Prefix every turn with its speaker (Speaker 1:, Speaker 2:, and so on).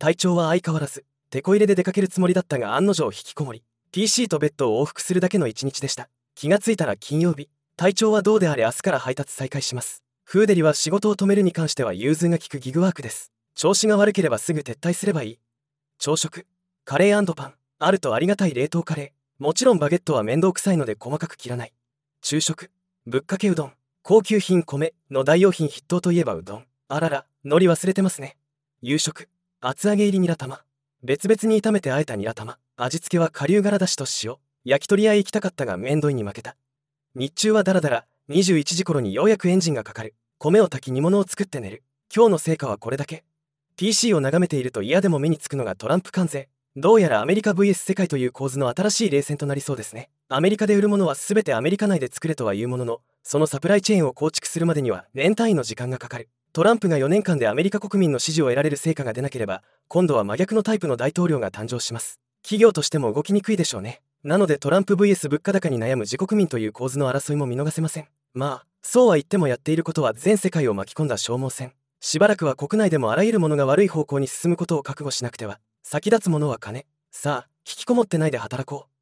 Speaker 1: 体調は相変わらず。テこ入れで出かけるつもりだったが案の定引きこもり、 PC とベッドを往復するだけの一日でした。気がついたら金曜日。体調はどうであれ明日から配達再開します。フーデリは仕事を止めるに関しては融通が利くギグワークです。調子が悪ければすぐ撤退すればいい。朝食、カレー&パン。あるとありがたい冷凍カレー。もちろんバゲットは面倒くさいので細かく切らない。昼食、ぶっかけうどん。高級品米の代用品筆頭といえばうどん。あらら、海苔忘れてますね。夕食、厚揚げ入りニラ玉。別々に炒めて和えたニラ玉。味付けは顆粒柄だしと塩。焼き鳥屋へ行きたかったが面倒いに負けた。日中はダラダラ。21時頃にようやくエンジンがかかる。米を炊き煮物を作って寝る。今日の成果はこれだけ。 PC を眺めていると嫌でも目につくのがトランプ関税。どうやらアメリカ vs 世界という構図の新しい冷戦となりそうですね。アメリカで売るものは全てアメリカ内で作れとはいうものの、そのサプライチェーンを構築するまでには年単位の時間がかかる。トランプが4年間でアメリカ国民の支持を得られる成果が出なければ、今度は真逆のタイプの大統領が誕生します。企業としても動きにくいでしょうね。なのでトランプ vs 物価高に悩む自国民という構図の争いも見逃せません。まあそうは言ってもやっていることは全世界を巻き込んだ消耗戦。しばらくは国内でもあらゆるものが悪い方向に進むことを覚悟しなくては。先立つものは金。さあ引きこもってないで働こう。